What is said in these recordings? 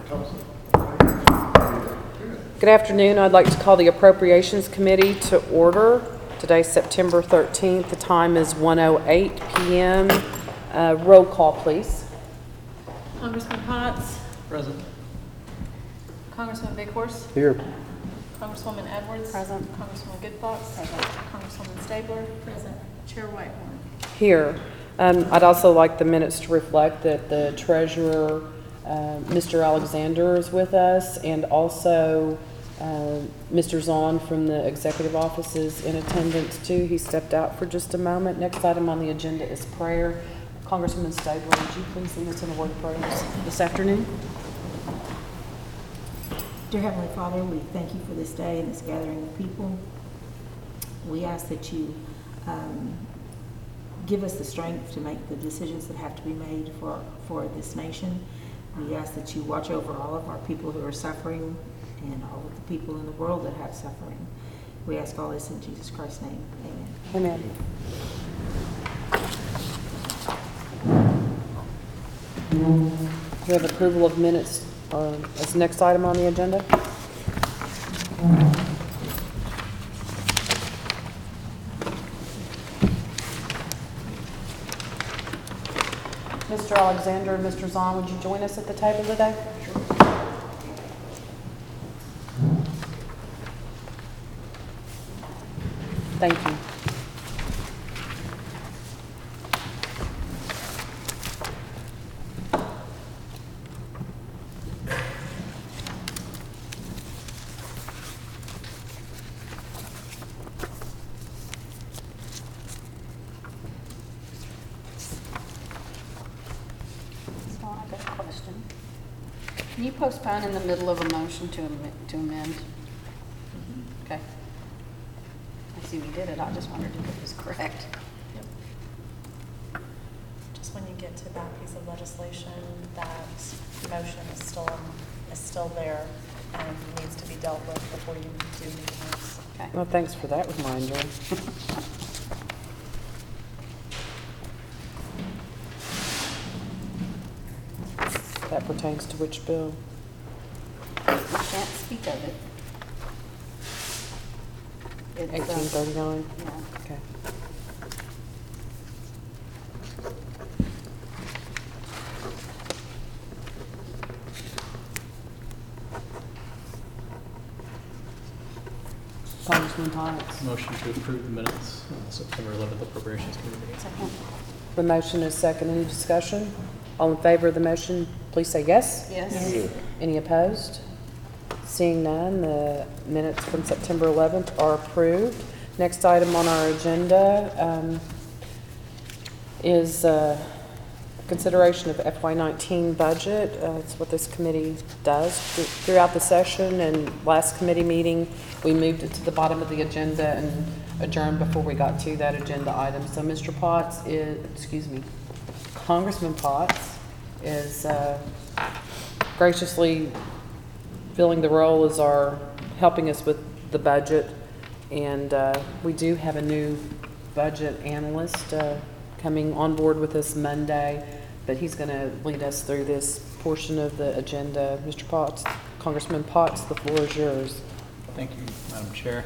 Good afternoon. I'd like to call the Appropriations Committee to order. Today's September 13th. The time is 1:08 p.m. Roll call, please. Congressman Potts. Present. Congressman Bighorse. Here. Congresswoman Edwards. Present. Congresswoman Goodfox. Present. Congresswoman Stabler. Present. Chair Whitehorn. Here. I'd also like the minutes to reflect that the treasurer, Mr. Alexander, is with us, and also Mr. Zahn from the executive office is in attendance too. He stepped out for just a moment. Next item on the agenda is prayer. Congresswoman Stabler, would you please lead us in a word of prayer this afternoon? Dear Heavenly Father, we thank you for this day and this gathering of people. We ask that you give us the strength to make the decisions that have to be made for this nation. We ask that you watch over all of our people who are suffering and all of the people in the world that have suffering. We ask all this in Jesus Christ's name. Amen. Amen. We have approval of minutes as the next item on the agenda. Mr. Alexander and Mr. Zahn, would you join us at the table today? Thank you. So I got a question. Can you postpone in the middle of a motion to amend? Okay. I see we did it. I just wondered if it was correct. Just when you get to that piece of legislation, that motion is still there and needs to be dealt with before you do anything else. Okay. Well, thanks for that reminder. That pertains to which bill? We can't speak of it. It's, 1839? yeah. Okay. Congressman Potts. Motion to approve the minutes of the September 11th Appropriations Committee. Second. The motion is second. Any discussion? All in favor of the motion, please say yes. Yes. Any opposed? Seeing none, the minutes from September 11th are approved. Next item on our agenda is consideration of FY19 budget. It's what this committee does throughout the session, and last committee meeting we moved it to the bottom of the agenda and adjourned before we got to that agenda item. So Mr. Potts is, Congressman Potts is graciously filling the role as helping us with the budget, and we do have a new budget analyst coming on board with us Monday, but he's going to lead us through this portion of the agenda. Mr. Potts, Congressman Potts, the floor is yours. Thank you, Madam Chair.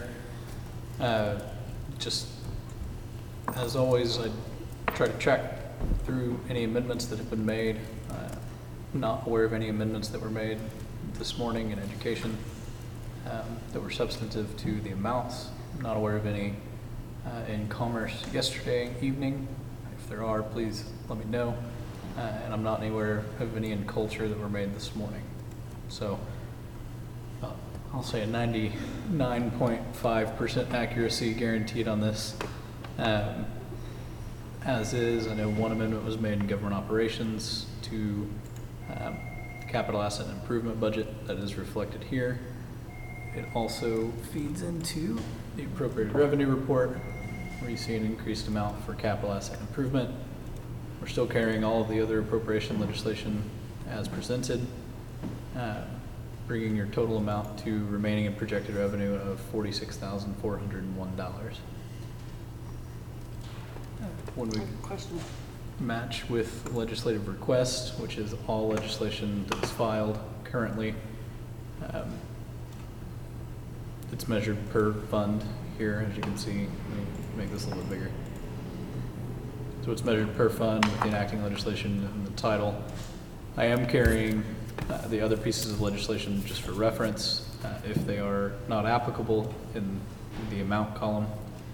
Just as always, I try to track through any amendments that have been made. I'm not aware of any amendments that were made this morning in education that were substantive to the amounts. I'm not aware of any in commerce yesterday evening. If there are, please let me know. And I'm not anywhere of any in culture that were made this morning. So I'll say a 99.5% accuracy guaranteed on this. As is, I know one amendment was made in government operations to the capital asset improvement budget that is reflected here. It also feeds into the appropriated revenue report, where you see an increased amount for capital asset improvement. We're still carrying all of the other appropriation legislation as presented, bringing your total amount to remaining and projected revenue of $46,401. When we Question. match with legislative request, which is all legislation that is filed currently. It's measured per fund here, as you can see. Let me make this a little bit bigger. So it's measured per fund with the enacting legislation in the title. I am carrying the other pieces of legislation just for reference, if they are not applicable in the amount column.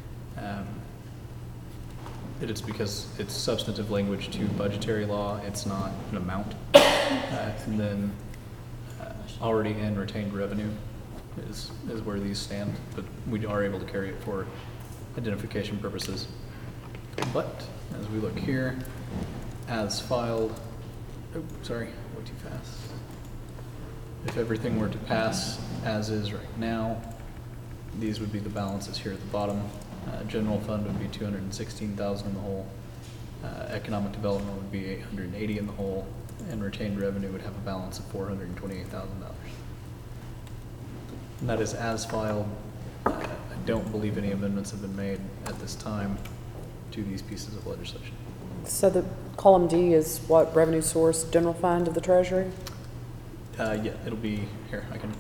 It is because it's substantive language to budgetary law, it's not an amount. And then already in retained revenue is where these stand, but we are able to carry it for identification purposes. But as we look here, as filed, oh, sorry, went too fast. If everything were to pass as is right now, these would be the balances here at the bottom. General fund would be 216,000 in the hole. Economic development would be 880 in the hole, and retained revenue would have a balance of $428,000. And that is as filed. I don't believe any amendments have been made at this time to these pieces of legislation. So the column D is what, revenue source, general fund of the treasury? Yeah, it'll be here. I can.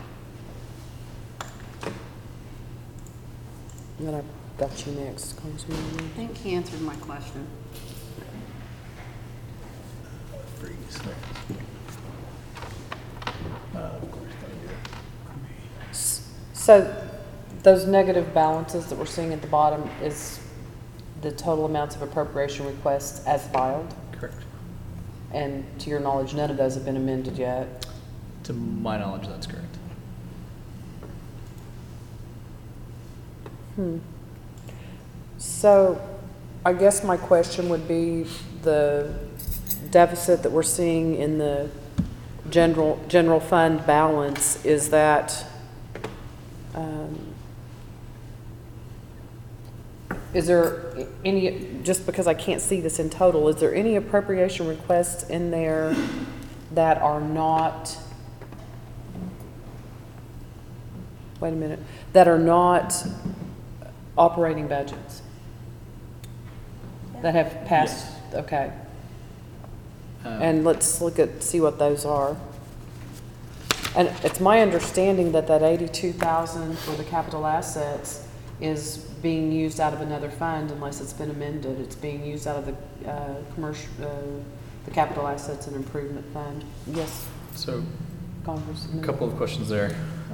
And then I've got you next, Congressman. I think he answered my question. Freeze. Of course, gotta do it. So those negative balances that we're seeing at the bottom is the total amounts of appropriation requests as filed? Correct. And to your knowledge, none of those have been amended yet? To my knowledge, that's correct. So I guess my question would be the deficit that we're seeing in the general fund balance, is that, is there any, just because I can't see this in total, is there any appropriation requests in there that are not, wait a minute, that are not operating budgets? That have passed, okay. And let's see what those are. And it's my understanding that that 82,000 for the capital assets is being used out of another fund unless it's been amended. It's being used out of the the capital assets and improvement fund. Yes, So Congressman. a couple of questions there.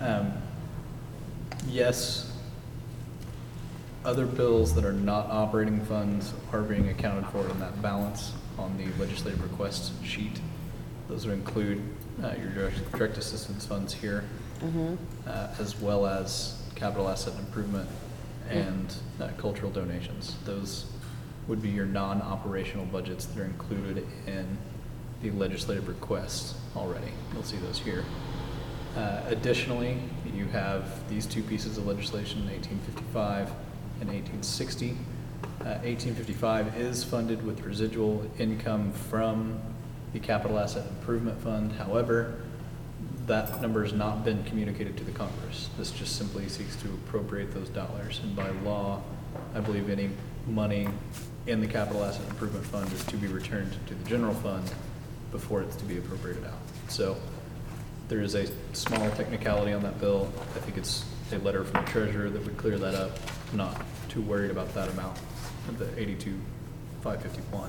Yes, other bills that are not operating funds are being accounted for in that balance on the legislative request sheet. Those would include your direct assistance funds here, as well as capital asset improvement and cultural donations. Those would be your non-operational budgets that are included in the legislative requests already. You'll see those here. Additionally, you have these two pieces of legislation, 1855 and 1860. 1855 is funded with residual income from the Capital Asset Improvement Fund. However, that number has not been communicated to the Congress. This just simply seeks to appropriate those dollars. And by law, I believe any money in the Capital Asset Improvement Fund is to be returned to the general fund before it's to be appropriated out. So there is a small technicality on that bill. I think it's a letter from the treasurer that would clear that up. I'm not too worried about that amount, the 82,551.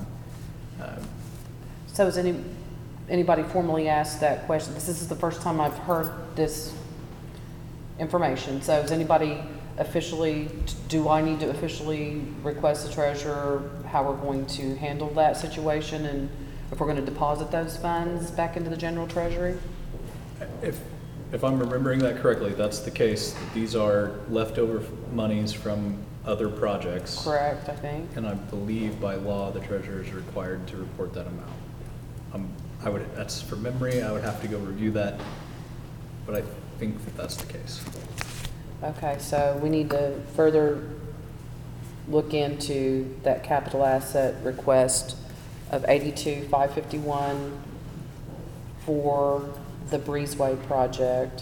So has anybody formally asked that question? This is the first time I've heard this information. So is anybody officially, do I need to officially request the treasurer how we're going to handle that situation and if we're going to deposit those funds back into the general treasury? If I'm remembering that correctly, that's the case. These are leftover monies from other projects. Correct, I think. And I believe by law, the treasurer is required to report that amount. That's from memory, I would have to go review that, but I think that that's the case. Okay, so we need to further look into that capital asset request of 82,551 for the Breezeway project.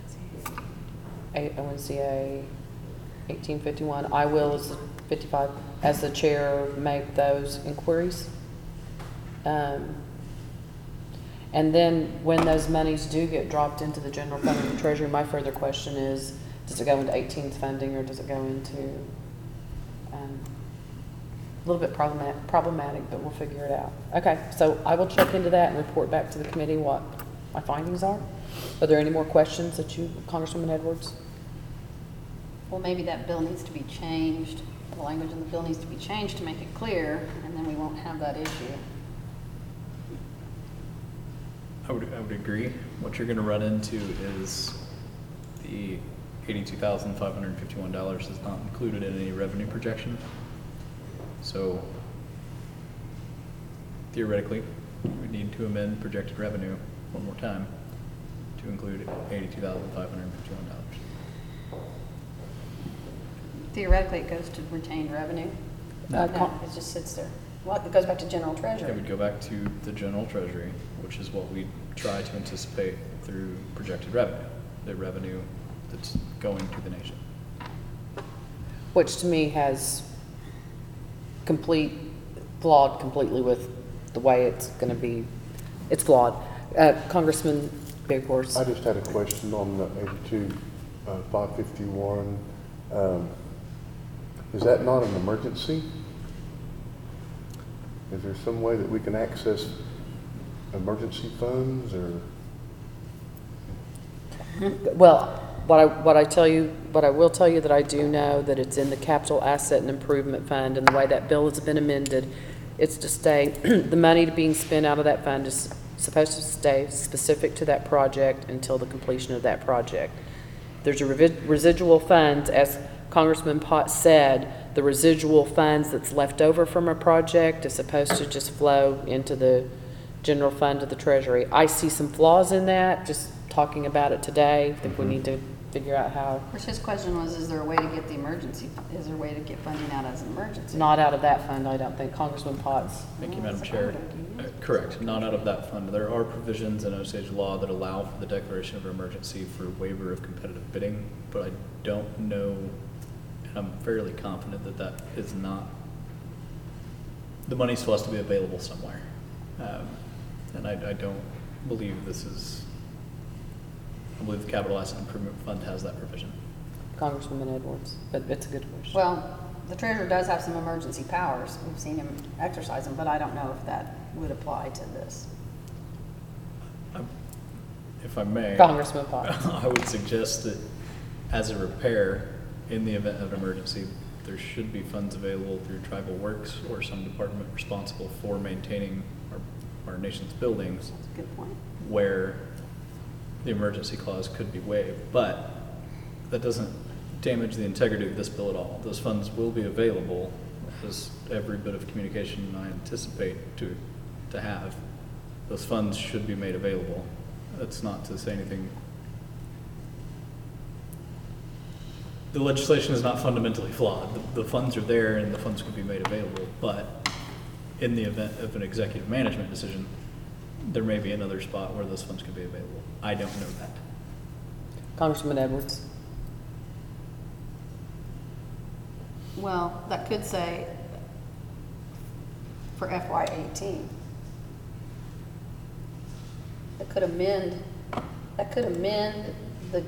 ONCA 1851. I will, as the 55, as the chair, make those inquiries. And then when those monies do get dropped into the general fund and the treasury, my further question is, does it go into 18th funding or does it go into, a little bit problematic, but we'll figure it out. Okay, so I will check into that and report back to the committee what my findings are. Are there any more questions that you, Congresswoman Edwards? Well, maybe that bill needs to be changed, the language in the bill needs to be changed to make it clear, and then we won't have that issue. I would agree. What you're gonna run into is the $82,551 is not included in any revenue projection. So theoretically, we need to amend projected revenue one more time to include $82,551. Theoretically, it goes to retained revenue. No. No, it just sits there. Well, it goes back to general It treasury. would go back to the general treasury, which is what we try to anticipate through projected revenue, the revenue that's going to the nation. Which to me has flawed completely with the way it's going to be. It's flawed. Congressman Big Horse. I just had a question on the 551. Is that not an emergency? Is there some way that we can access emergency funds or? Well, what I will tell you that I do know that it's in the capital asset and improvement fund, and the way that bill has been amended, it's to stay, the money being spent out of that fund is supposed to stay specific to that project until the completion of that project. There's a residual funds, as Congressman Potts said, the residual funds that's left over from a project is supposed to just flow into the general fund of the treasury. I see some flaws in that, just talking about it today. I think we need to figure out how, Of course, his question was, is there a way to get the emergency, is there a way to get funding out as an emergency? not out of that fund, I don't think. Congressman Potts. Thank you, Well, Madam that's Chair. what I would argue. Correct, not out of that fund. There are provisions in Osage law that allow for the declaration of emergency for waiver of competitive bidding, but I don't know, and I'm fairly confident that that is not, the money still has to be available somewhere. And I don't believe this is, I believe the Capital Asset Improvement Fund has that provision. Congresswoman Edwards, but it's a good question. Well, the treasurer does have some emergency powers. We've seen him exercise them, but I don't know if that would apply to this. If I may. Congressman Potts. I would suggest that as a repair, in the event of an emergency, there should be funds available through Tribal Works or some department responsible for maintaining our nation's buildings That's a good point. where the emergency clause could be waived. But that doesn't damage the integrity of this bill at all. Those funds will be available, as every bit of communication I anticipate to have. Those funds should be made available. That's not to say anything. The legislation is not fundamentally flawed. The funds are there and the funds could be made available, but in the event of an executive management decision, there may be another spot where those funds could be available. I don't know that. Congressman Edwards. Well, that could say for FY18. That could amend the,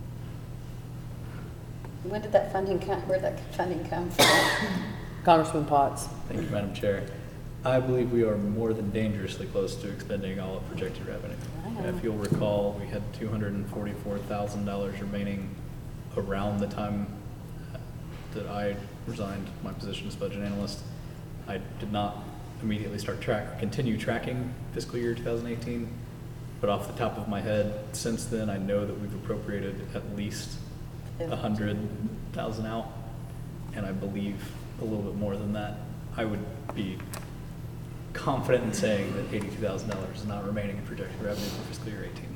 when did that funding come, where'd that funding come from? Congressman Potts. Thank you, Madam Chair. I believe we are more than dangerously close to expending all of projected revenue. I know. If you'll recall, we had $244,000 remaining around the time that I resigned my position as budget analyst. I did not immediately continue tracking fiscal year 2018, but off the top of my head, since then, I know that we've appropriated at least 100,000 out, and I believe a little bit more than that. I would be confident in saying that $82,000 is not remaining in projected revenue for fiscal year 18.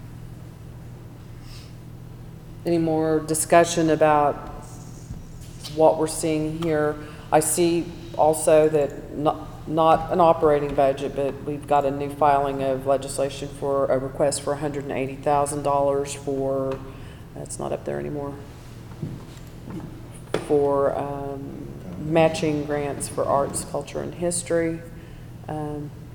Any more discussion about what we're seeing here? I see also that not an operating budget, but we've got a new filing of legislation for a request for $180,000 for, that's not up there anymore, for matching grants for arts, culture, and history.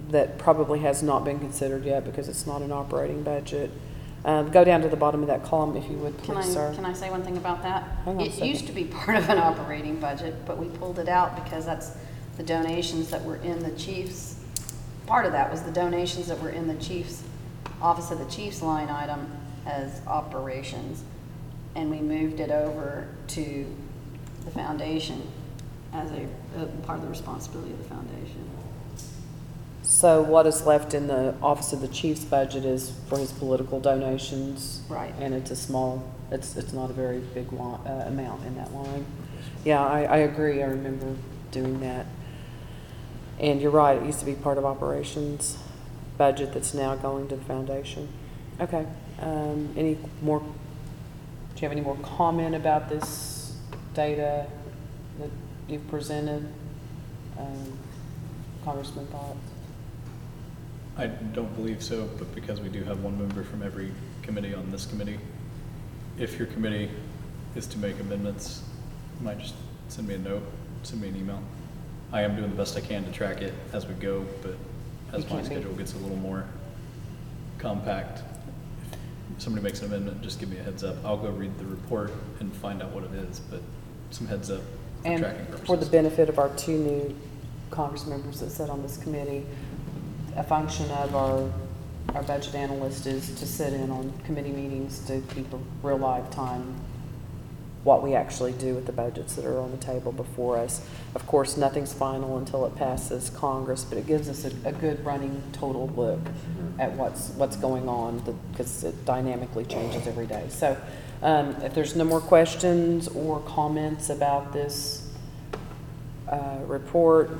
that probably has not been considered yet because it's not an operating budget. Go down to the bottom of that column if you would, please, sir. Can I say one thing about that? Hang on a It second. used to be part of an operating budget, but we pulled it out because that's the donations that were in the chief's, part of that was the donations that were in the chief's, office of the chief's line item as operations. And we moved it over to the foundation as a part of the responsibility of the foundation. So what is left in the Office of the Chief's budget is for his political donations. Right. And it's a small, it's not a very big amount in that line. Yeah, I agree. I remember doing that. And you're right, it used to be part of operations budget that's now going to the foundation. Okay. Any more, do you have any more comment about this data that you've presented? Congressman Potts? I don't believe so, but because we do have one member from every committee on this committee, if your committee is to make amendments, you might just send me a note, send me an email. I am doing the best I can to track it as we go, but as You my can't be- schedule gets a little more compact, if somebody makes an amendment, just give me a heads up. I'll go read the report and find out what it is, but some heads up for And tracking purposes. for the benefit of our two new Congress members that sit on this committee, a function of our budget analyst is to sit in on committee meetings to keep a real live time what we actually do with the budgets that are on the table before us. Of course, nothing's final until it passes Congress, but it gives us a good running total look at what's going on because it dynamically changes every day. So if there's no more questions or comments about this report,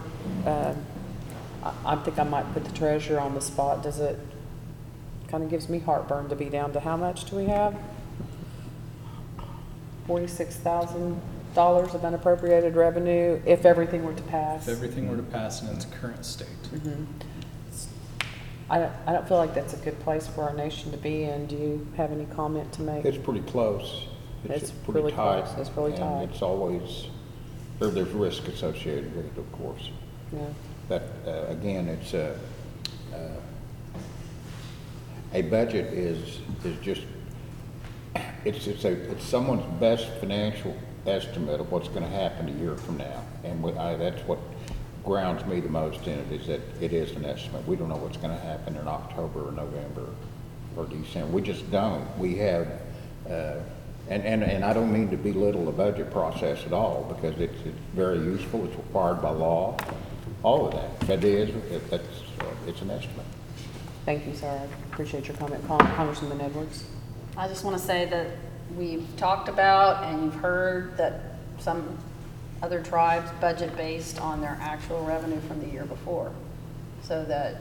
I think I might put the treasurer on the spot. Does it, kind of gives me heartburn to be down to how much do we have? $46,000 of unappropriated revenue if everything were to pass. If everything were to pass in its current state. Mhm. I don't feel like that's a good place for our nation to be in. Do you have any comment to make? It's pretty close. It's pretty really tight. close. It's really tight. And it's always, there's risk associated with it, of course. Yeah. But again, it's a budget is just, it's someone's best financial estimate of what's going to happen a year from now. And that's what grounds me the most in it, is that it is an estimate. We don't know what's going to happen in October or November or December. We just don't. We have, and I don't mean to belittle the budget process at all, because it's very useful. It's required by law. All of that. That is, it's an estimate. Thank you, sir. I appreciate your comment. Congressman Edwards? I just want to say that we've talked about and you've heard that some other tribes budget based on their actual revenue from the year before, so that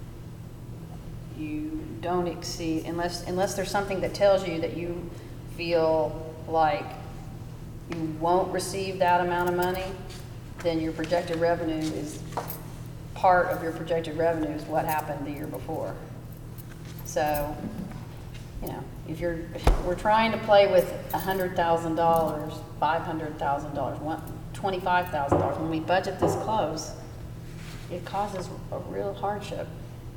you don't exceed, unless there's something that tells you that you feel like you won't receive that amount of money, then your projected revenue is, part of your projected revenue is what happened the year before. So, you know, if we're trying to play with $100,000, $500,000, $25,000, when we budget this close, it causes a real hardship.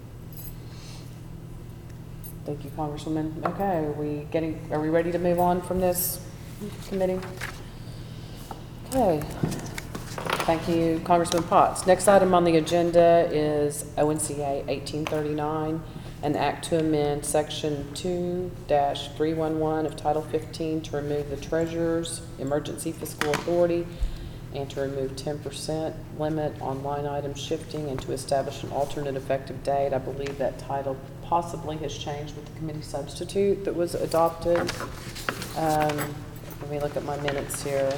Thank you, Congresswoman. Okay, are we ready to move on from this committee? Okay. Thank you, Congressman Potts. Next item on the agenda is ONCA 1839, an act to amend Section 2-311 of Title 15 to remove the Treasurer's Emergency Fiscal Authority and to remove 10% limit on line item shifting and to establish an alternate effective date. I believe that title possibly has changed with the committee substitute that was adopted. Let me look at my minutes here.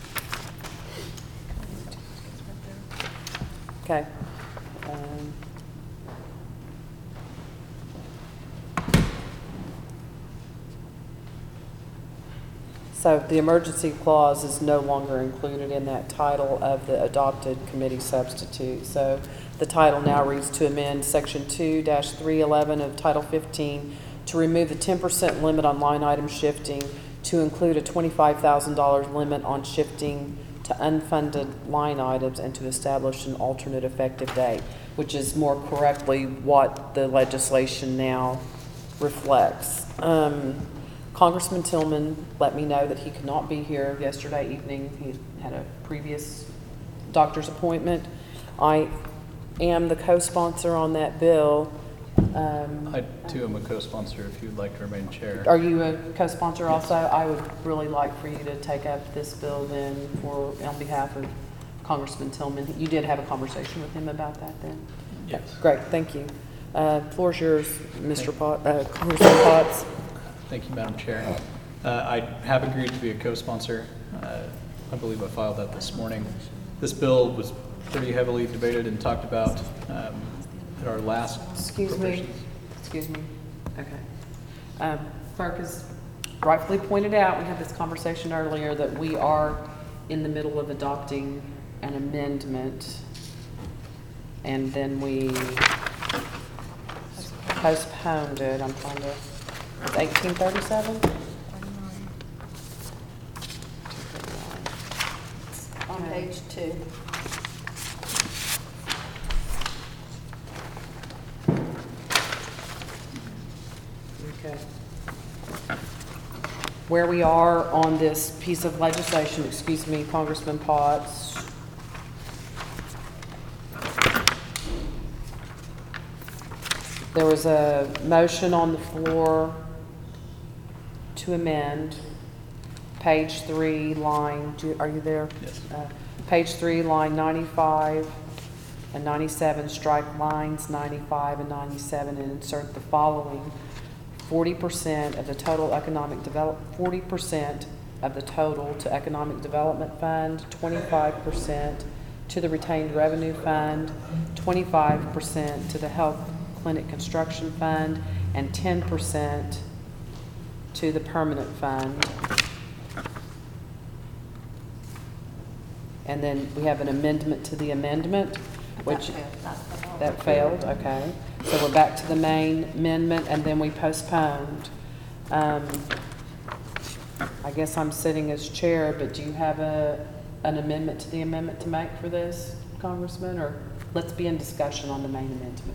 Okay. So the emergency clause is no longer included in that title of the adopted committee substitute. So the title now reads to amend Section 2-311 of Title 15 to remove the 10% limit on line item shifting to include a $25,000 limit on shifting to unfunded line items and to establish an alternate effective date. which is more correctly what the legislation now reflects. Congressman Tillman let me know that he could not be here yesterday evening. He had a previous doctor's appointment. I am the co-sponsor on that bill. I too am a co-sponsor if you'd like to remain chair. Are you a co-sponsor also? I would really like for you to take up this bill then on behalf of Congressman Tillman. You did have a conversation with him about that then? Yes. Great, thank you. Floor's yours, Mr. Congressman Potts. Thank you, Madam Chair. I have agreed to be a co-sponsor. I believe I filed that this morning. This bill was pretty heavily debated and talked about at our last Excuse me. appropriations. Excuse me. Okay. Clerk has rightfully pointed out, we had this conversation earlier, that we are in the middle of adopting an amendment, and then we postponed it. I'm trying to, it's 1837? On page 2. Okay. Where we are on this piece of legislation, excuse me, Congressman Potts. There was a motion on the floor to amend page 3, line, are you there? Yes. Page 3, line 95 and 97, strike lines 95 and 97 and insert the following. 40% of the total economic 40% of the total to Economic Development Fund, 25% to the Retained Revenue Fund, 25% to the Health Clinic Construction Fund, and 10% to the Permanent Fund. And then we have an amendment to the amendment, which that failed, okay. So we're back to the main amendment, and then we postponed. I guess I'm sitting as chair, but do you have an amendment to the amendment to make for this, Congressman? Or let's be in discussion on the main amendment.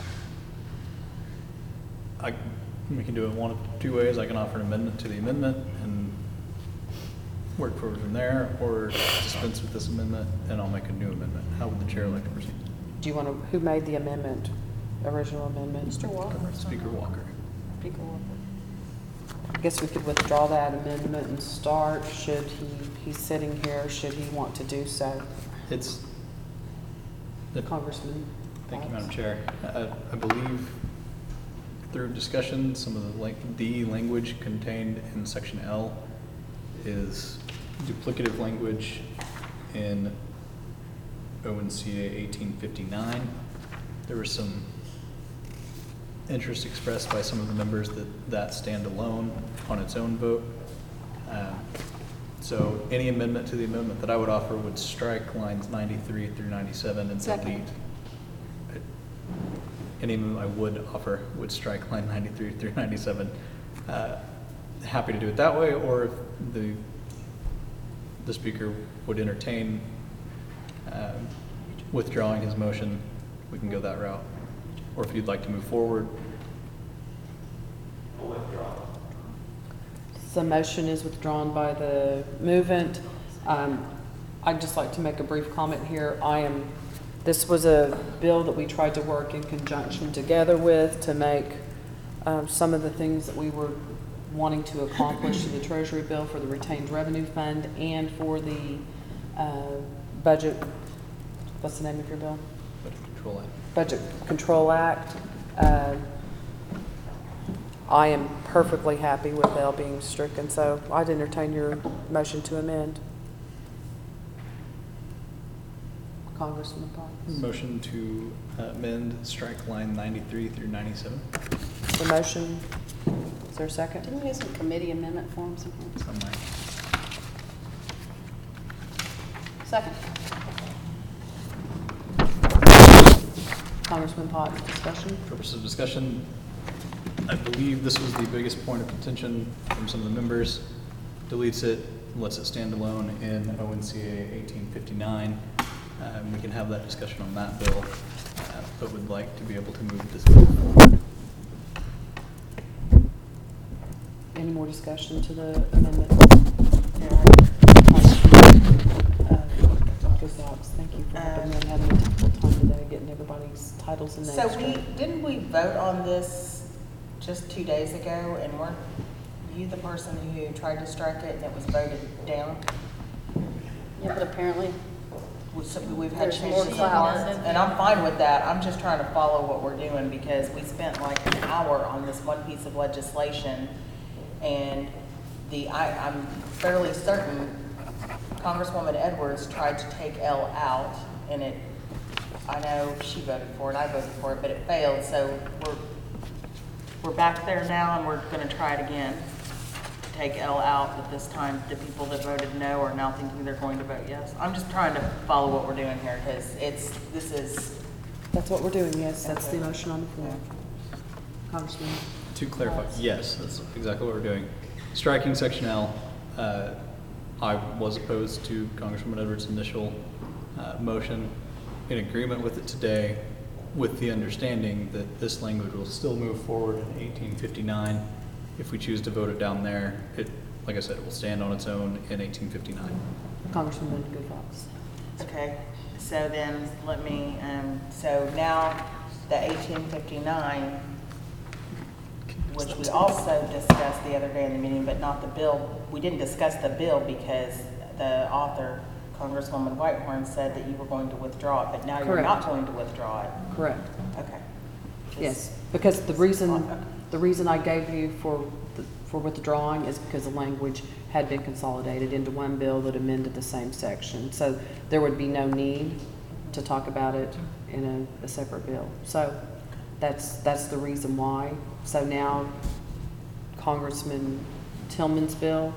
Okay. We can do it one of two ways. I can offer an amendment to the amendment and work forward from there, or dispense with this amendment and I'll make a new amendment. How would the chair like to proceed? Do you want to, who made the amendment, original amendment? Mr. Walker. Speaker Walker. Speaker Walker. I guess we could withdraw that amendment and start, should he's sitting here, should he want to do so. It's, Congressman. thank you, Madam Chair. I believe through discussion, some of the language contained in section L is duplicative language in ONCA 1859. There was some interest expressed by some of the members that stand alone on its own vote. So any amendment to the amendment that I would offer would strike lines 93 through 97 and Second. delete. Any amendment I would offer would strike line 93 through 97. Happy to do it that way, or if the speaker would entertain withdrawing his motion, we can go that route. Or if you'd like to move forward. The motion is withdrawn by the movant. I'd just like to make a brief comment here. This was a bill that we tried to work in conjunction together with to make some of the things that we were wanting to accomplish to the Treasury bill for the Retained Revenue Fund and for the budget, what's the name of your bill? Budget Control Act. Budget Control Act. I am perfectly happy with L being stricken, so I'd entertain your motion to amend. Congressman Potts. Motion to amend, strike line 93 through 97. The motion, is there a second? Didn't we have some committee amendment forms in here? It's on my- Second. Congressman Potts, discussion? Purpose of discussion, I believe this was the biggest point of contention from some of the members. Deletes it, lets it stand alone in ONCA 1859. We can have that discussion on that bill. but would like to be able to move this bill forward. Any more discussion to the amendment? Dr. Fox, thank you for having a difficult time today getting everybody's titles and names So straight. didn't we vote on this just 2 days ago, and weren't you the person who tried to strike it and it was voted down? Yeah, but apparently, So we've had There's more changes in clout. parts, and I'm fine with that. I'm just trying to follow what we're doing because we spent like an hour on this one piece of legislation, and I'm fairly certain Congresswoman Edwards tried to take L out, and I know she voted for it, I voted for it, but it failed, so we're back there now, and we're gonna try it again. Take L out, but this time the people that voted no are now thinking they're going to vote yes. I'm just trying to follow what we're doing here, because this is, That's what we're doing, yes, that's the motion on the floor. Congressman, To clarify, yes, that's exactly what we're doing. Striking section L, I was opposed to Congresswoman Edwards' initial motion, in agreement with it today, with the understanding that this language will still move forward in 1859. If we choose to vote it down there, like I said, it will stand on its own in 1859. Congresswoman Good Fox. okay. So then, let me, so now the 1859, which we also discussed the other day in the meeting, but not the bill. We didn't discuss the bill because the author, Congresswoman Whitehorn, said that you were going to withdraw it, but now you're Correct. not going to withdraw it. Correct. Okay. Yes, because the reason I gave you for withdrawing is because the language had been consolidated into one bill that amended the same section. So there would be no need to talk about it in a separate bill. So that's the reason why. So now Congressman Tillman's bill,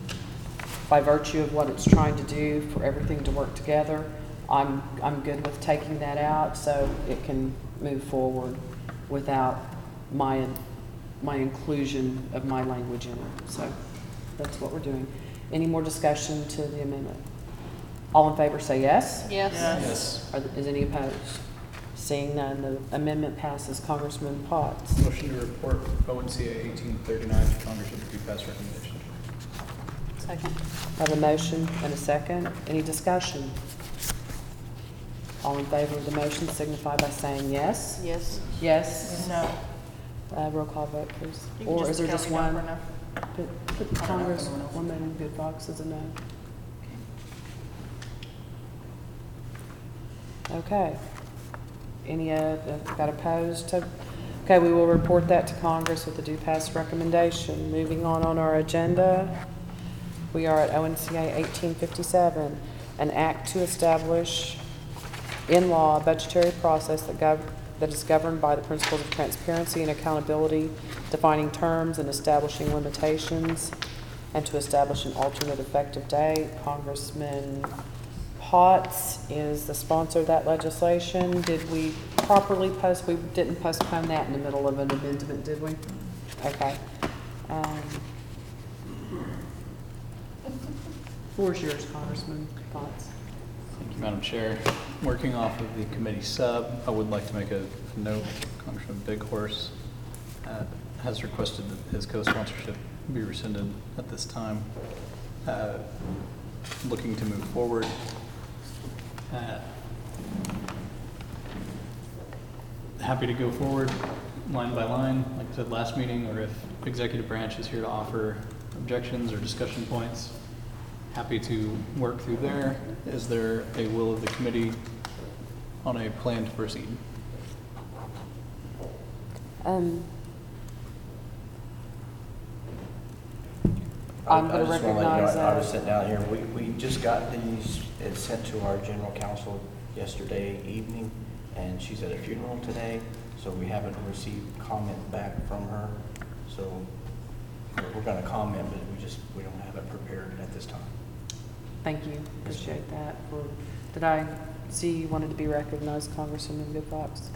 by virtue of what it's trying to do for everything to work together, I'm good with taking that out so it can move forward without my inclusion of my language in it. So that's what we're doing. Any more discussion to the amendment? All in favor say yes. yes. Yes. Is any opposed? Seeing none, the amendment passes. Congressman Potts. Motion to report ONCA 1839 to Congress with a due pass recommendation. Second. I have a motion and a second. Any discussion? All in favor of the motion signify by saying yes. Yes. Yes. No. Roll call vote, please. You can Or is there count just me down one? for no. Put I don't know if anyone else- Congresswoman Good Fox as a no. Okay. Any got opposed to? Okay, we will report that to Congress with a due pass recommendation. Moving on our agenda, we are at ONCA 1857, an act to establish in law a budgetary process that is governed by the principles of transparency and accountability, defining terms and establishing limitations, and to establish an alternate effective date. Congressman Potts is the sponsor of that legislation. Did we properly we didn't postpone that in the middle of an amendment, did we? Okay. Floor's yours, Congressman Potts. Thank you, Madam Chair. Working off of the committee sub, I would like to make a note. Congressman Bighorse has requested that his co-sponsorship be rescinded at this time. Looking to move forward. Happy to go forward line by line, like I said last meeting, or if executive branch is here to offer objections or discussion points, happy to work through there. Is there a will of the committee on a plan to proceed? I'm I going to just wanna let you know, recognize I was sitting down here, we just got these, it's sent to our general counsel yesterday evening, and she's at a funeral today, so we haven't received comment back from her. So we're gonna comment, but we don't have it prepared at this time. Thank you, appreciate that. Did I see you wanted to be recognized, Congresswoman Good Fox?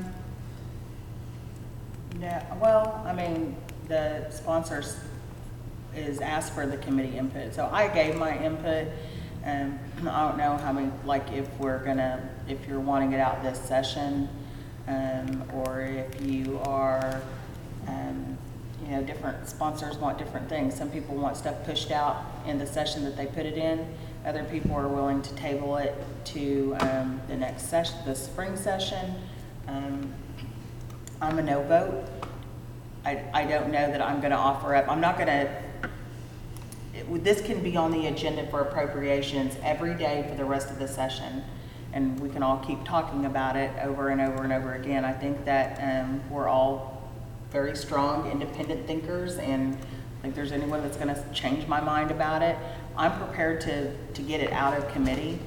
No, well, I mean, the sponsors is asked for the committee input, so I gave my input. I don't know how many, like if you're wanting it out this session, or if you are, you know, different sponsors want different things. Some people want stuff pushed out in the session that they put it in. Other people are willing to table it to the next session, the spring session. I'm a no vote. I don't know that I'm going to offer up. I'm not going to. This can be on the agenda for appropriations every day for the rest of the session, and we can all keep talking about it over and over and over again. I think that we're all very strong, independent thinkers, and I think there's anyone that's going to change my mind about it. I'm prepared to get it out of committee.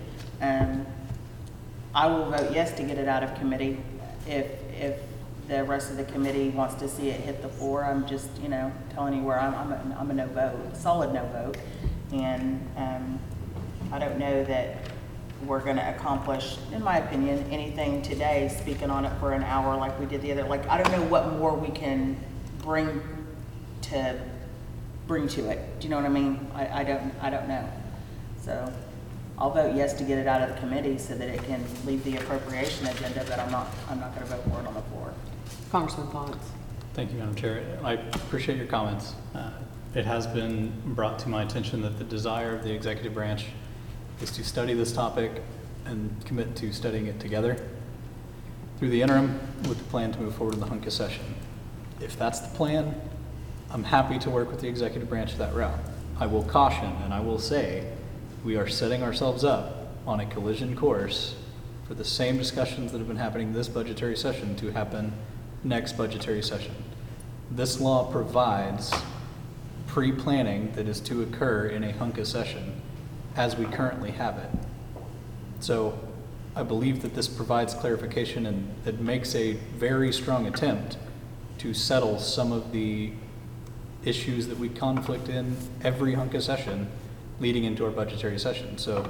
I will vote yes to get it out of committee if the rest of the committee wants to see it hit the floor. I'm just, you know, telling you where I'm a no vote, solid no vote. And I don't know that we're going to accomplish, in my opinion, anything today speaking on it for an hour like we did the other. Like, I don't know what more we can bring to it. Do you know what I mean? I don't know. So I'll vote yes to get it out of the committee so that it can leave the appropriation agenda, but I'm not going to vote for it on the floor. Congressman Potts. Thank you, Madam Chair. I appreciate your comments. It has been brought to my attention that the desire of the executive branch is to study this topic and commit to studying it together through the interim with the plan to move forward in the HUNCA session. If that's the plan, I'm happy to work with the executive branch that route. I will caution and I will say we are setting ourselves up on a collision course for the same discussions that have been happening this budgetary session to happen next budgetary session. This law provides pre-planning that is to occur in a HUNCA session as we currently have it. So I believe that this provides clarification and it makes a very strong attempt to settle some of the issues that we conflict in every HUNCA session leading into our budgetary session. So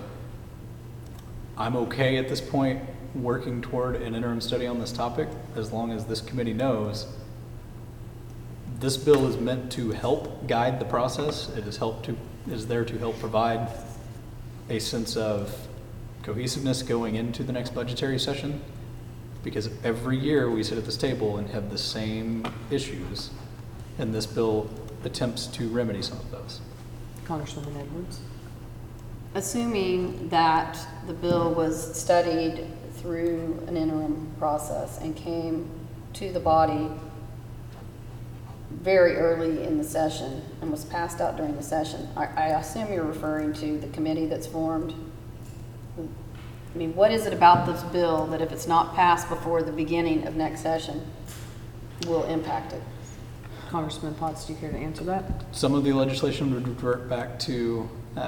I'm okay at this point working toward an interim study on this topic as long as this committee knows this bill is meant to help guide the process. It is there to help provide a sense of cohesiveness going into the next budgetary session, because every year we sit at this table and have the same issues, and this bill attempts to remedy some of those. Congresswoman Edwards. Assuming that the bill was studied through an interim process and came to the body very early in the session and was passed out during the session, I assume you're referring to the committee that's formed. I mean, what is it about this bill that if it's not passed before the beginning of next session will impact it? Congressman Potts, do you care to answer that? Some of the legislation would revert back to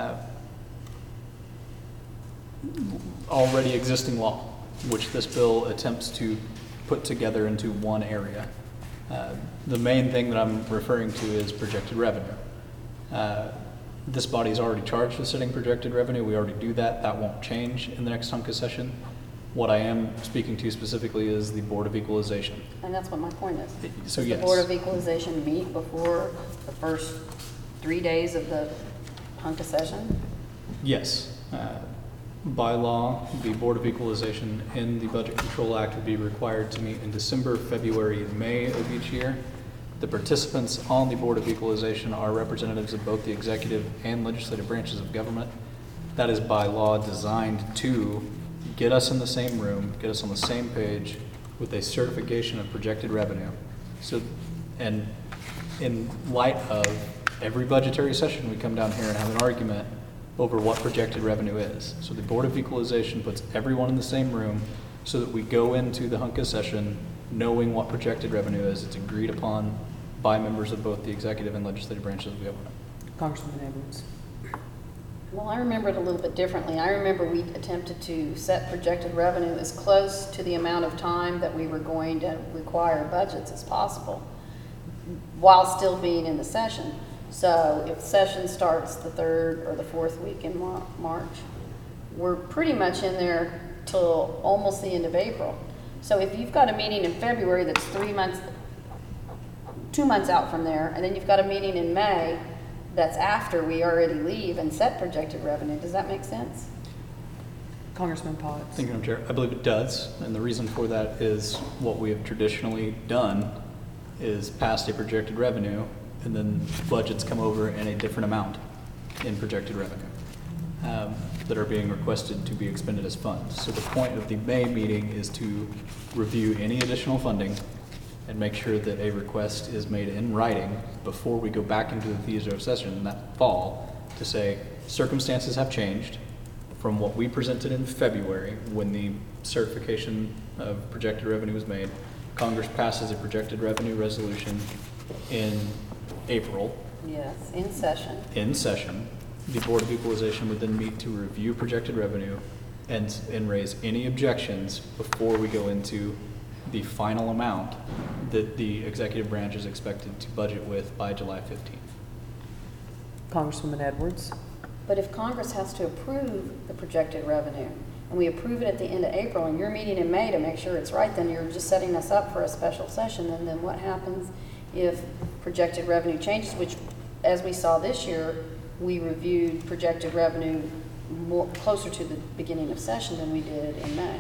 already existing law, which this bill attempts to put together into one area. The main thing that I'm referring to is projected revenue. This body is already charged with setting projected revenue. We already do that. That won't change in the next HUNCA session. What I am speaking to specifically is the Board of Equalization. And that's what my point is. So Does yes. the Board of Equalization meet before the first 3 days of the HUNCA session? Yes. By law, the Board of Equalization in the Budget Control Act would be required to meet in December, February, and May of each year. The participants on the Board of Equalization are representatives of both the executive and legislative branches of government. That is by law designed to get us in the same room, get us on the same page with a certification of projected revenue. So, and in light of every budgetary session, we come down here and have an argument over what projected revenue is. So the Board of Equalization puts everyone in the same room so that we go into the HUNCA session knowing what projected revenue is. It's agreed upon by members of both the executive and legislative branches of government. Congressman Edwards. Well, I remember it a little bit differently. I remember we attempted to set projected revenue as close to the amount of time that we were going to require budgets as possible while still being in the session. So if session starts the 3rd or the 4th week in March, we're pretty much in there till almost the end of April. So if you've got a meeting in February that's 2 months out from there, and then you've got a meeting in May that's after we already leave and set projected revenue, does that make sense? Congressman Potts. Thank you, Madam Chair. I believe it does, and the reason for that is what we have traditionally done is passed a projected revenue, and then budgets come over in a different amount in projected revenue that are being requested to be expended as funds. So the point of the May meeting is to review any additional funding and make sure that a request is made in writing before we go back into the theater of session in that fall to say circumstances have changed from what we presented in February when the certification of projected revenue was made. Congress passes a projected revenue resolution in April. Yes, in session. In session, the Board of Equalization would then meet to review projected revenue and raise any objections before we go into the final amount that the executive branch is expected to budget with by July 15th. Congresswoman Edwards. But if Congress has to approve the projected revenue, and we approve it at the end of April, and you're meeting in May to make sure it's right, then you're just setting us up for a special session, and then what happens if projected revenue changes, which, as we saw this year, we reviewed projected revenue more closer to the beginning of session than we did in May.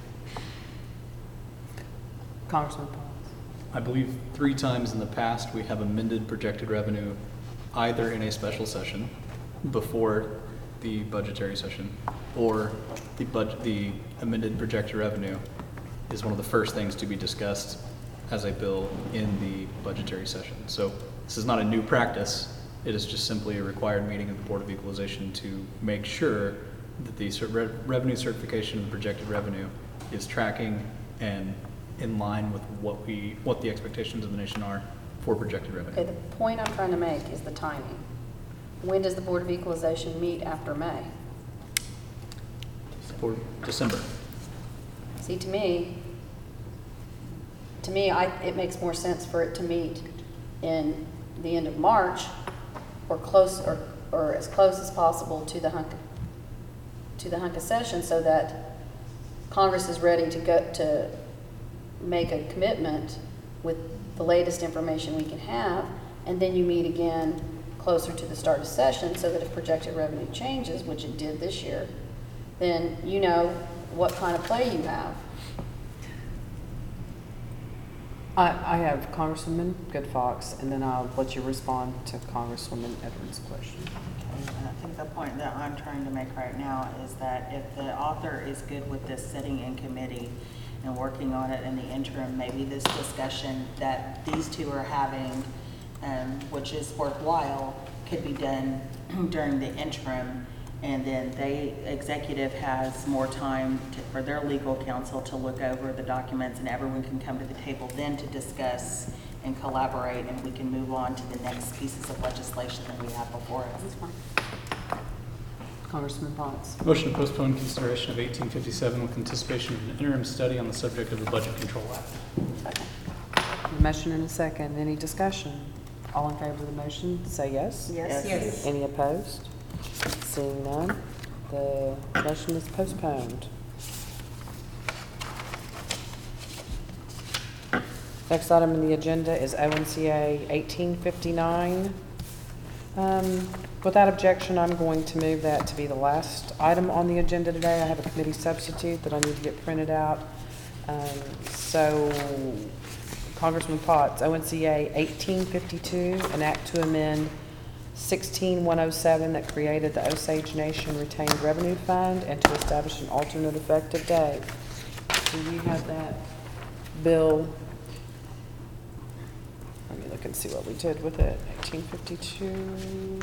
Congressman Potts. I believe 3 times in the past we have amended projected revenue either in a special session before the budgetary session, or the amended projected revenue is one of the first things to be discussed as a bill in the budgetary session. So this is not a new practice. It is just simply a required meeting of the Board of Equalization to make sure that the revenue certification of the projected revenue is tracking and in line with what the expectations of the nation are for projected revenue. Okay, the point I'm trying to make is the timing. When does the Board of Equalization meet after May? For December. See, to me, it makes more sense for it to meet in the end of March or close, or as close as possible to the hunk of session, so that Congress is ready to go to make a commitment with the latest information we can have, and then you meet again closer to the start of session, so that if projected revenue changes, which it did this year, then you know what kind of play you have. I have Congresswoman Good Fox, and then I'll let you respond to Congresswoman Edwards' question. I think the point that I'm trying to make right now is that if the author is good with this sitting in committee and working on it in the interim, maybe this discussion that these two are having, which is worthwhile, could be done during the interim, and then executive has more time for their legal counsel to look over the documents, and everyone can come to the table then to discuss and collaborate, and we can move on to the next pieces of legislation that we have before us. That's fine. Congressman Potts. Motion to postpone consideration of 1857 with anticipation of an interim study on the subject of the Budget Control Act. Second. A motion and a second. Any discussion? All in favor of the motion, say yes. Yes. Yes. Any opposed? Seeing none, the motion is postponed. Next item on the agenda is ONCA 1859. Without objection, I'm going to move that to be the last item on the agenda today. I have a committee substitute that I need to get printed out. So, Congressman Potts, ONCA 1852, an act to amend 16107 that created the Osage Nation Retained Revenue Fund and to establish an alternate effective date. Do you have that bill? Let me look and see what we did with it. 1852.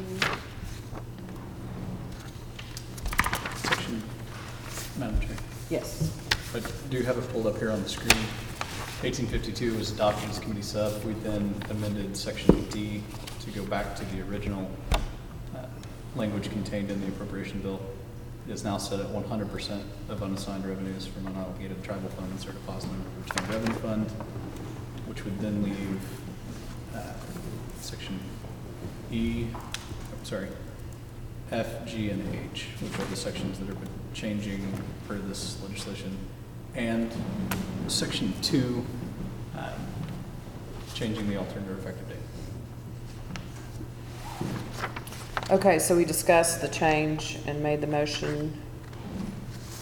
Section, Madam Chair. Yes. I do have it pulled up here on the screen. 1852 was adopted as committee sub. We then amended section D to go back to the original language contained in the appropriation bill. It is now set at 100% of unassigned revenues from unobligated tribal fund and deposit limit retained revenue fund, which would then leave section F, G, and H, which are the sections that are changing per this legislation, and section 2, changing the alternative effective date. Okay, so we discussed the change and made the motion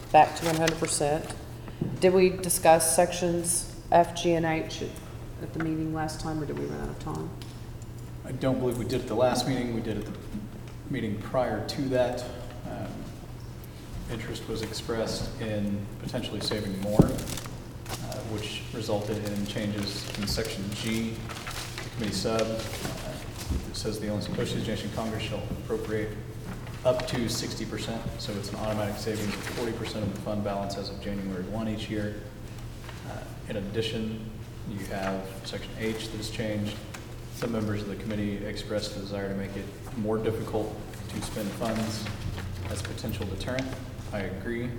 back to 100%. Did we discuss sections F, G, and H at the meeting last time, or did we run out of time? I don't believe we did at the last meeting. We did at the meeting prior to that. Interest was expressed in potentially saving more, which resulted in changes in section G, the committee sub. It says the Illinois Coast Nation Congress shall appropriate up to 60%, so it's an automatic savings of 40% of the fund balance as of January 1 each year. In addition, you have section H that has changed. Some members of the committee expressed a desire to make it more difficult to spend funds as a potential deterrent. I agree.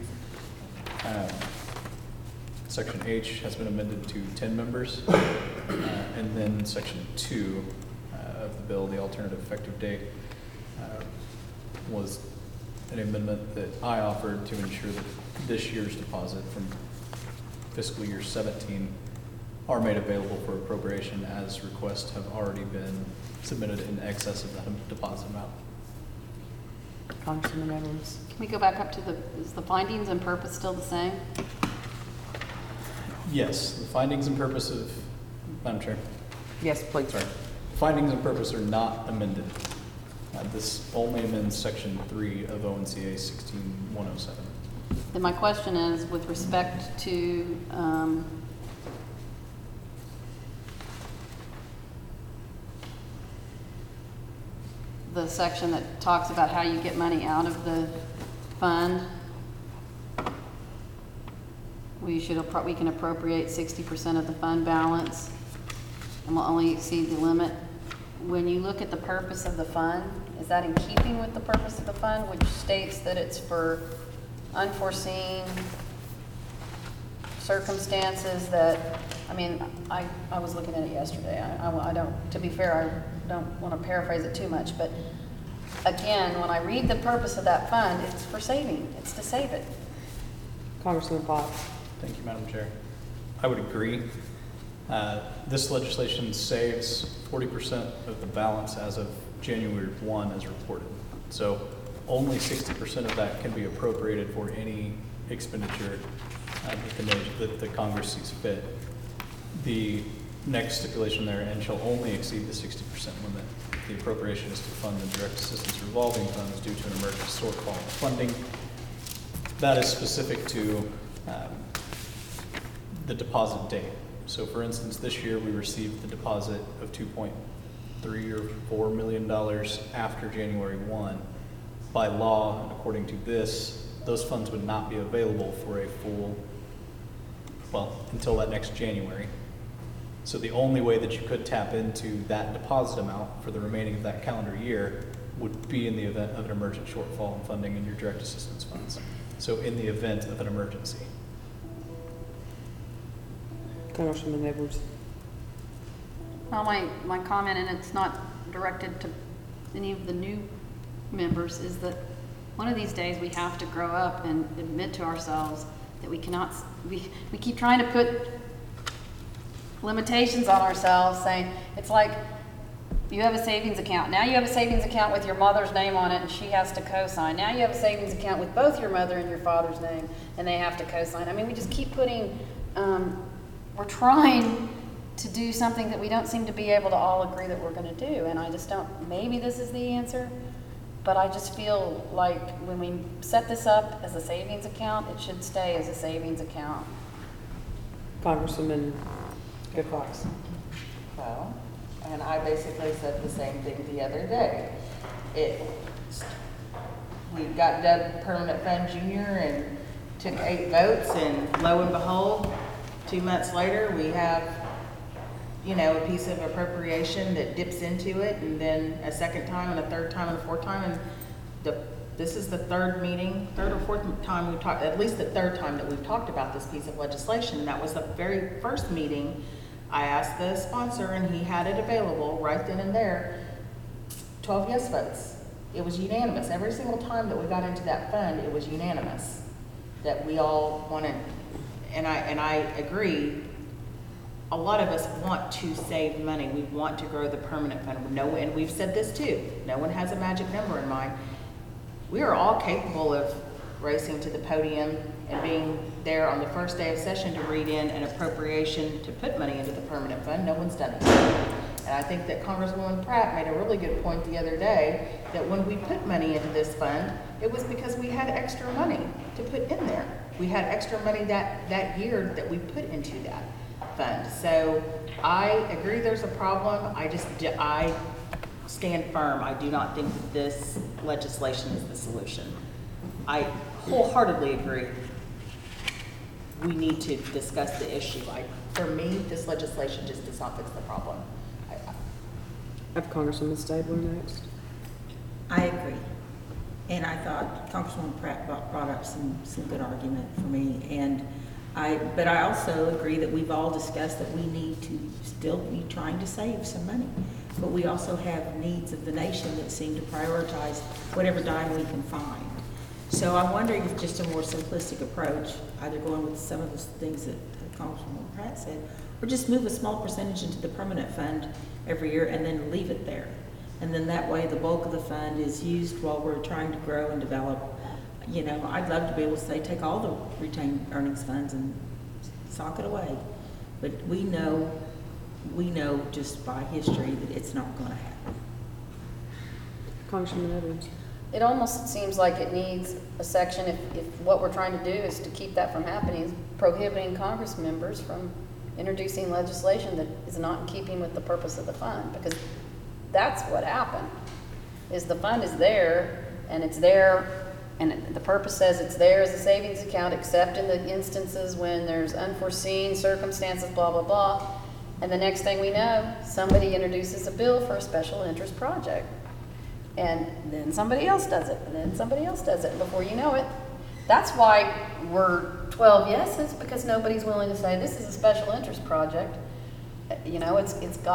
Section H has been amended to 10 members. And then section 2 of the bill, the alternative effective date, was an amendment that I offered to ensure that this year's deposit from fiscal year 17 are made available for appropriation as requests have already been submitted in excess of that deposit amount. Congressman Edwards? Can we go back up to is the findings and purpose still the same? Yes, the findings and purpose of, Madam Chair, Yes, please. sorry. Findings and purpose are not amended. This only amends section 3 of ONCA 16107. Then my question is, with respect to the section that talks about how you get money out of the fund, we can appropriate 60% of the fund balance and will only exceed the limit. When you look at the purpose of the fund, is that in keeping with the purpose of the fund, which states that it's for unforeseen circumstances that, I mean, I was looking at it yesterday. I don't, to be fair, I don't want to paraphrase it too much, but again, when I read the purpose of that fund, it's for saving. It's to save it. Congressman Fox? Thank you, Madam Chair. I would agree. This legislation saves 40% of the balance as of January 1 as reported. So only 60% of that can be appropriated for any expenditure that the Congress sees fit. The next stipulation there, and shall only exceed the 60% limit. The appropriation is to fund the direct assistance revolving funds due to an emergent shortfall in funding. That is specific to the deposit date. So for instance, this year we received the deposit of $2.3 or $4 million after January 1. By law, and according to this, those funds would not be available for a full, well, until that next January. So the only way that you could tap into that deposit amount for the remaining of that calendar year would be in the event of an emergent shortfall in funding in your direct assistance funds. So in the event of an emergency. Congressman Edwards? Well, my comment, and it's not directed to any of the new members, is that one of these days we have to grow up and admit to ourselves that we cannot, we keep trying to put limitations on ourselves, saying, it's like, you have a savings account. Now you have a savings account with your mother's name on it and she has to co-sign. Now you have a savings account with both your mother and your father's name and they have to co-sign. I mean, we just keep putting, we're trying to do something that we don't seem to be able to all agree that we're going to do. And I just don't, maybe this is the answer, but I just feel like when we set this up as a savings account, it should stay as a savings account. Congressman Good Fox? Well, and I basically said the same thing the other day. We got Doug Permanent Fund Jr. and took 8 votes, and lo and behold, 2 months later, we have, you know, a piece of appropriation that dips into it, and then a second time, and a third time, and a fourth time, and this is the third or fourth time we've talked, at least the third time that we've talked about this piece of legislation, and that was the very first meeting. I asked the sponsor, and he had it available right then and there. 12 yes votes. It was unanimous. Every single time that we got into that fund, it was unanimous that we all wanted, and I agree. A lot of us want to save money. We want to grow the permanent fund. And we've said this too. No one has a magic number in mind. We are all capable of racing to the podium and being there on the first day of session to read in an appropriation to put money into the permanent fund. No one's done it. And I think that Congresswoman Pratt made a really good point the other day, that when we put money into this fund, it was because we had extra money to put in there. We had extra money that year that we put into that fund. So I agree there's a problem. I stand firm. I do not think that this legislation is the solution. I wholeheartily agree. We need to discuss the issue. For me, this legislation just does not fix the problem. I have Congresswoman Stabler next. I agree. And I thought Congresswoman Pratt brought up some good argument for me. But I also agree that we've all discussed that we need to still be trying to save some money. But we also have needs of the nation that seem to prioritize whatever dime we can find. So I'm wondering if just a more simplistic approach, either going with some of the things that Congresswoman Pratt said, or just move a small percentage into the permanent fund every year and then leave it there. And then that way the bulk of the fund is used while we're trying to grow and develop. You know, I'd love to be able to say, take all the retained earnings funds and sock it away. But we know just by history that it's not going to happen. Congresswoman Evans. It almost seems like it needs a section, if what we're trying to do is to keep that from happening, is prohibiting Congress members from introducing legislation that is not in keeping with the purpose of the fund, because that's what happened, is the fund is there, and it's there, and the purpose says it's there as a savings account, except in the instances when there's unforeseen circumstances, blah, blah, blah. And the next thing we know, somebody introduces a bill for a special interest project. And then somebody else does it, and then somebody else does it. And before you know it, that's why we're 12 yeses, because nobody's willing to say this is a special interest project. You know, it's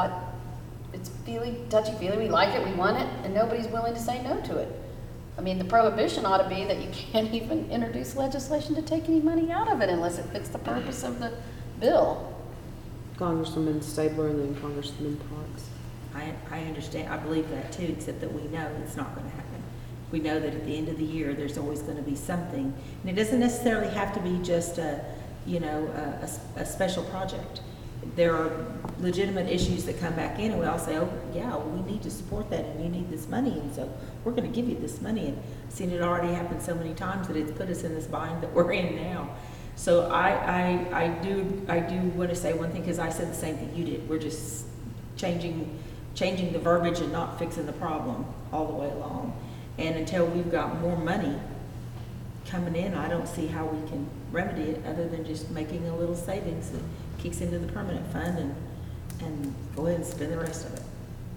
touchy-feely, we like it, we want it, and nobody's willing to say no to it. I mean, the prohibition ought to be that you can't even introduce legislation to take any money out of it unless it fits the purpose of the bill. Congresswoman Stabler and then Congressman Parks. I understand, I believe that too, except that we know it's not going to happen. We know that at the end of the year, there's always going to be something. And it doesn't necessarily have to be just a special project. There are legitimate issues that come back in, and we all say, oh, yeah, well, we need to support that, and you need this money, and so we're going to give you this money. And I've seen it already happen so many times that it's put us in this bind that we're in now. So I do want to say one thing, because I said the same thing you did. We're just changing the verbiage and not fixing the problem all the way along. And until we've got more money coming in, I don't see how we can remedy it other than just making a little savings that kicks into the permanent fund and go ahead and spend the rest of it.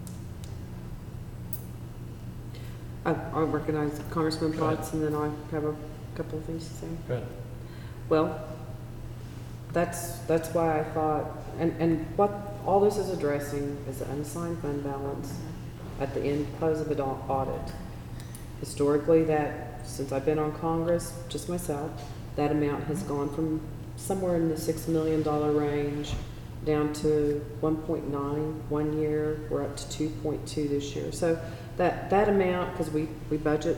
I recognize Congressman Potts, and then I have a couple of things to say. Go ahead. Well, that's why I thought, and what all this is addressing is the unassigned fund balance at the end close of an audit. Historically, that, since I've been on Congress, just myself, that amount has gone from somewhere in the $6 million range down to 1.9 one year. We're up to 2.2 this year. So that amount, because we budget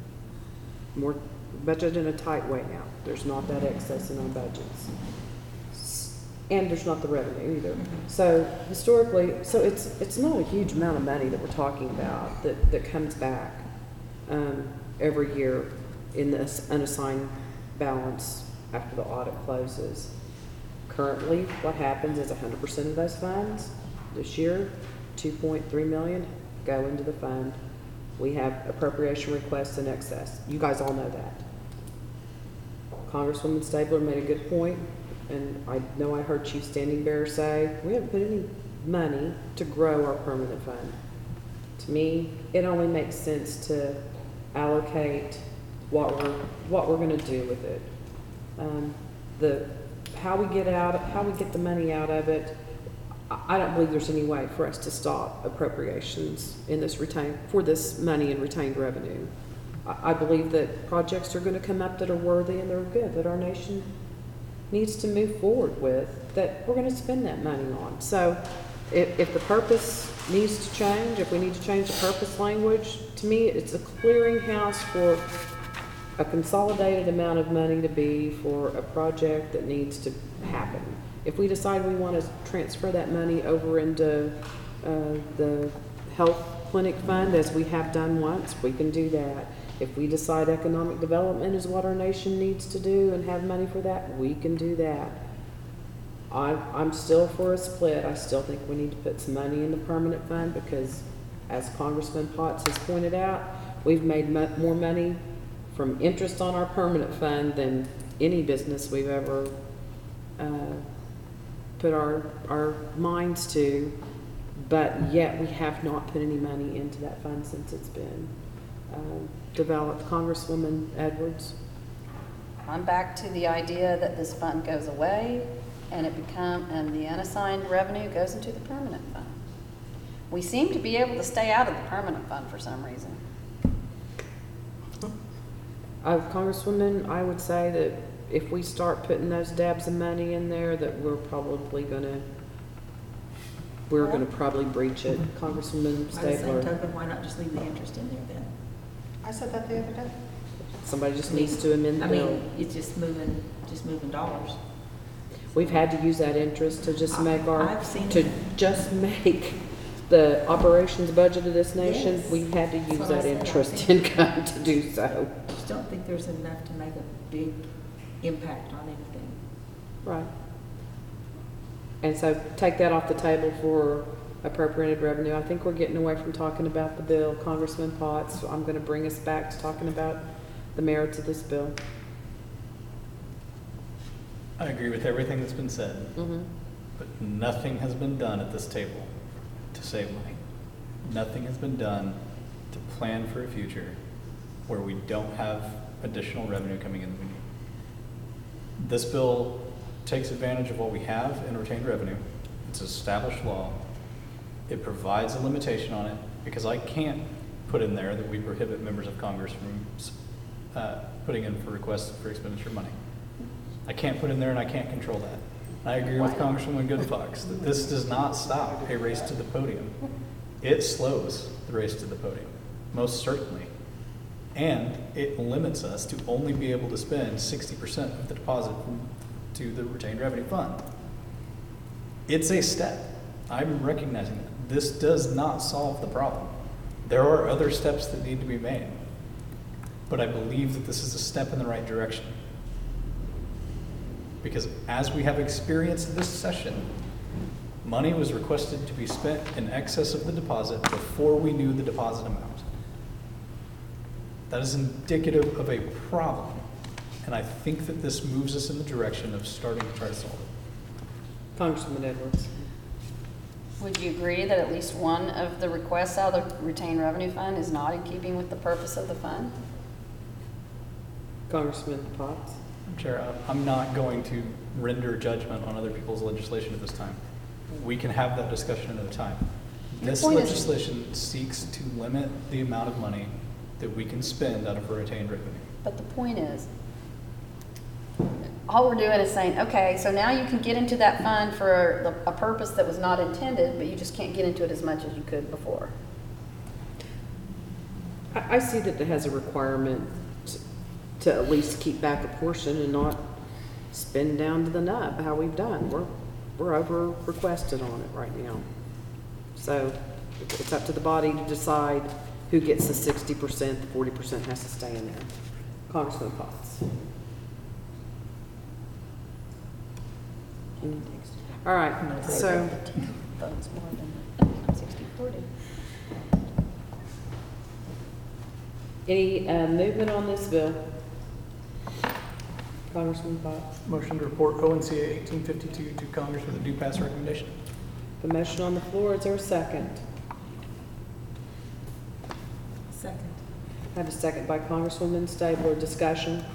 in a tight way now. There's not that excess in our budgets. And there's not the revenue either. So historically, it's not a huge amount of money that we're talking about that comes back every year in this unassigned balance after the audit closes. Currently, what happens is 100% of those funds this year, 2.3 million, go into the fund. We have appropriation requests in excess. You guys all know that. Congresswoman Stabler made a good point, and I know I heard Chief Standing Bearer say, we haven't put any money to grow our permanent fund. To me, it only makes sense to allocate what we're going to do with it. How we get the money out of it, I don't believe there's any way for us to stop appropriations in for this money in retained revenue. I believe that projects are going to come up that are worthy and they're good, that our nation needs to move forward with, that we're going to spend that money on. So if the purpose needs to change, if we need to change the purpose language, to me it's a clearinghouse for a consolidated amount of money to be for a project that needs to happen. If we decide we want to transfer that money over into the health clinic fund, as we have done once, we can do that. If we decide economic development is what our nation needs to do and have money for that, we can do that. I'm still for a split. I still think we need to put some money in the permanent fund because, as Congressman Potts has pointed out, we've made more money from interest on our permanent fund than any business we've ever put our minds to, but yet we have not put any money into that fund since it's been developed. Congresswoman Edwards? I'm back to the idea that this fund goes away and and the unassigned revenue goes into the permanent fund. We seem to be able to stay out of the permanent fund for some reason. Congresswoman, I would say that if we start putting those dabs of money in there, that we're gonna probably breach it. Congresswoman By the same Stabler, token, why not just leave the interest in there then? I said that the other day. somebody just needs to amend the I bill. mean, it's just moving dollars. We've had to use that interest to just make I've seen to it. just make the operations budget of this nation. Yes. We've had to use That's what I that said. I interest think- income to do so. I just don't think there's enough to make a big impact on anything. Right. And so take that off the table for appropriated revenue. I think we're getting away from talking about the bill. Congressman Potts, I'm going to bring us back to talking about the merits of this bill. I agree with everything that's been said, Mm-hmm. but nothing has been done at this table to save money. Nothing has been done to plan for a future where we don't have additional revenue coming in that we need. This bill takes advantage of what we have in retained revenue. It's established law. It provides a limitation on it because I can't put in there that we prohibit members of Congress from putting in for requests for expenditure money. I can't put in there and I can't control that. I agree with Congresswoman Goodfox that this does not stop a race to the podium. It slows the race to the podium, most certainly. And it limits us to only be able to spend 60% of the deposit to the retained revenue fund. It's a step. I'm recognizing that. This does not solve the problem. There are other steps that need to be made. But I believe that this is a step in the right direction. Because as we have experienced this session, money was requested to be spent in excess of the deposit before we knew the deposit amount. That is indicative of a problem. And I think that this moves us in the direction of starting to try to solve it. Congresswoman Edwards. Would you agree that at least one of the requests out of the retained revenue fund is not in keeping with the purpose of the fund? Congressman Potts. Chair, I'm not going to render judgment on other people's legislation at this time. We can have that discussion another time. This point is- legislation seeks to limit the amount of money that we can spend out of our retained revenue. But the point is, all we're doing is saying, okay, so now you can get into that fund for a purpose that was not intended, but you just can't get into it as much as you could before. I see that it has a requirement to at least keep back a portion and not spend down to the nub, how we've done. We're over requested on it right now. So it's up to the body to decide who gets the 60%, the 40% has to stay in there. Congressman Potts. All right, so Votes more than 60/40. any movement on this bill? Congressman Potts. Motion to report ONCA 1852 to Congress with a due pass recommendation. The motion on the floor, is there a second? Second. I have a second by Congresswoman Stabler. Discussion?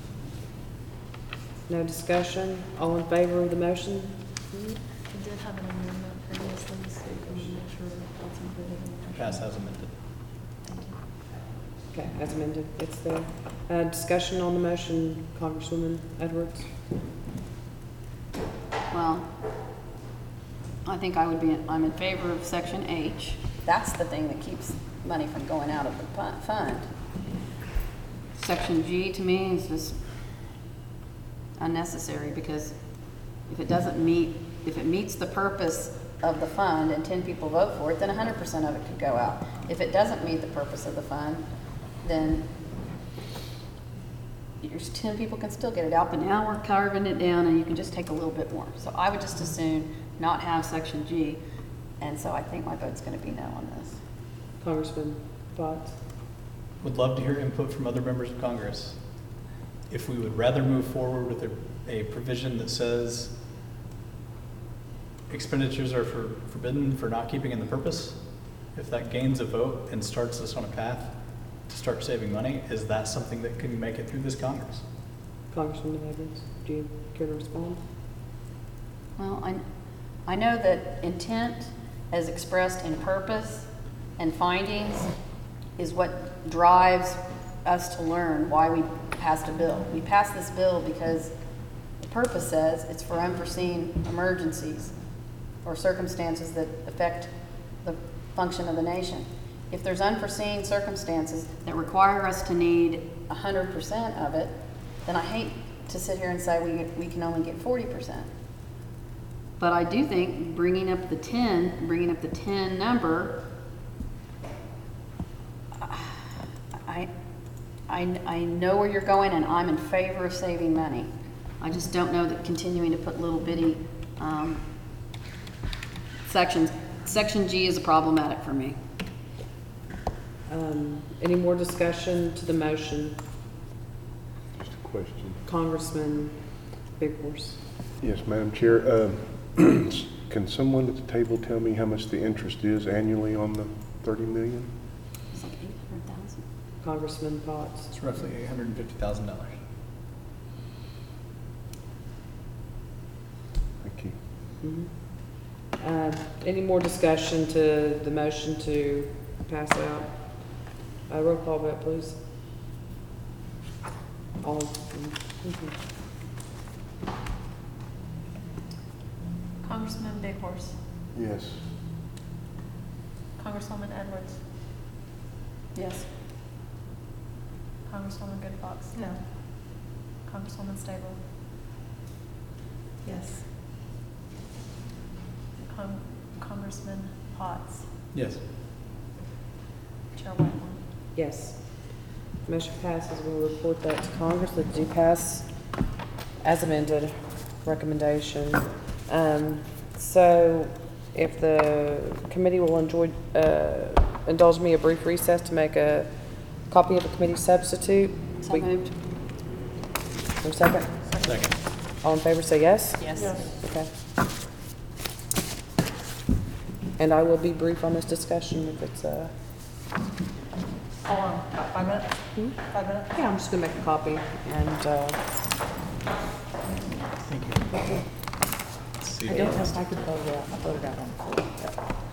No discussion? All in favor of the motion? We did have an amendment previously, so can we make sure that's included in the motion? Pass as amended. Thank you. Okay, as amended, it's there. Discussion on the motion, Congresswoman Edwards? Well, I think I'm in favor of section H. That's the thing that keeps money from going out of the fund. section G to me is just unnecessary, because if it meets the purpose of the fund and 10 people vote for it, then 100% of it could go out. If it doesn't meet the purpose of the fund, then 10 people can still get it out, but now we're carving it down and you can just take a little bit more. So I would just assume not have section G, and so I think my vote's gonna be no on this. Congressman Potts? Would love to hear input from other members of Congress. If we would rather move forward with a provision that says expenditures are forbidden for not keeping in the purpose, if that gains a vote and starts us on a path to start saving money, is that something that can make it through this Congress? Congressman Evans, do you care to respond? Well, I know that intent as expressed in purpose and findings is what drives us to learn why we passed a bill. We passed this bill because the purpose says it's for unforeseen emergencies or circumstances that affect the function of the nation. If there's unforeseen circumstances that require us to need 100% of it, then I hate to sit here and say we can only get 40%. But I do think bringing up the 10 number, I know where you're going, and I'm in favor of saving money. I just don't know that continuing to put little bitty sections. Section G is problematic for me. Any more discussion to the motion? Just a question. Congressman Big Horse. Yes, Madam Chair. Can someone at the table tell me how much the interest is annually on the 30 million? It's like 800,000. Congressman Potts. It's roughly $850,000. Thank you. Any more discussion to the motion to pass out? Roll call vote, please. All. Congressman Big Horse, Yes. Congresswoman Edwards, Yes. Congresswoman Good Fox. No. Congresswoman Stable, Yes. Congressman Potts, Yes. Chair Whitmore. Yes. Motion passes. We'll report that to Congress. That do pass as amended recommendation. So if the committee will indulge me a brief recess to make a copy of the committee substitute. So moved. For a second? Second. All in favor say yes? Yes. Okay. And I will be brief on this discussion if it's, Hold on, about 5 minutes? 5 minutes? yeah, I'm just gonna make a copy and, Thank you. Let's see. I don't know if I could photograph on the floor. Yep.